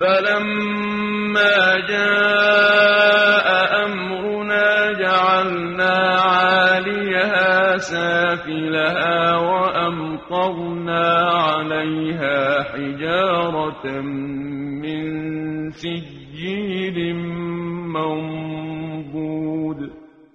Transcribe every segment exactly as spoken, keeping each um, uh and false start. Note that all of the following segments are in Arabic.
فلما جاء أمرنا جعلنا عاليها سافلها وأمطرنا عليها حجارة من سجيل منضود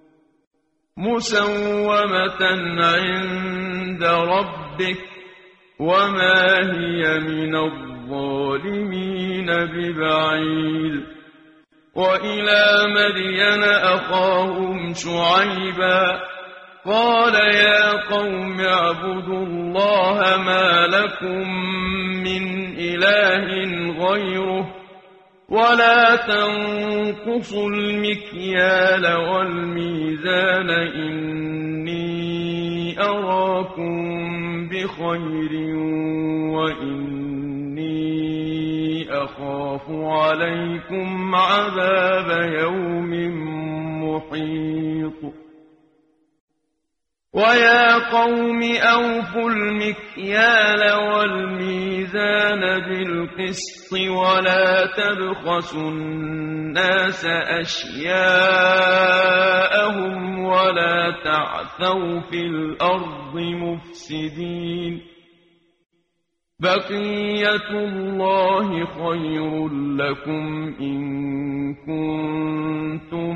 مسومة عند ربك وما هي من الظالمين ببعيد وإلى مدين أخاهم شعيبا قال يا قوم اعبدوا الله ما لكم من إله غيره ولا تنقصوا المكيال والميزان إني أراكم بخير وإني أخاف عليكم عذاب يوم محيط ويا قوم أوفوا المكيال والميزان بالقسط ولا تبخسوا الناس أشياءهم ولا تعثوا في الأرض مفسدين بقية الله خير لكم إن كنتم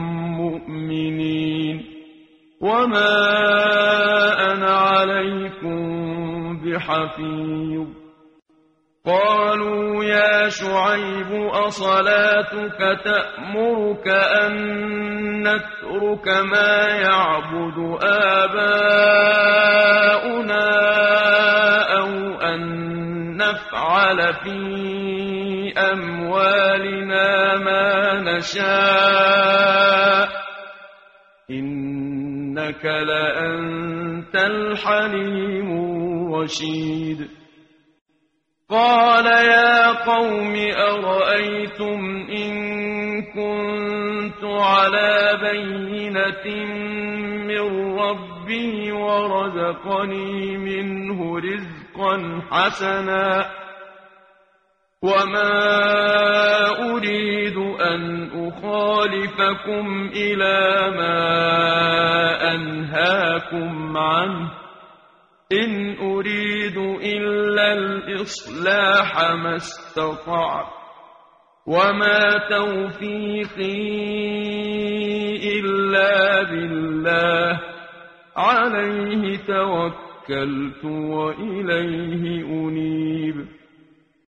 مؤمنين وما أنا عليكم بحفيظ قالوا يا شعيب أصلاتك تأمرك أن نترك ما يعبد آباؤنا أو أن نفعل في أموالنا ما نشاء إنك لأنت الحليم الرشيد قال يا قوم أرأيتم إن كنت على بينة من ربي ورزقني منه رزقا حسنا وما أريد أن أخالفكم إلى ما أنهاكم عنه إن أريد إلا الإصلاح ما استطعت وما توفيقي إلا بالله عليه توكلت وإليه أنيب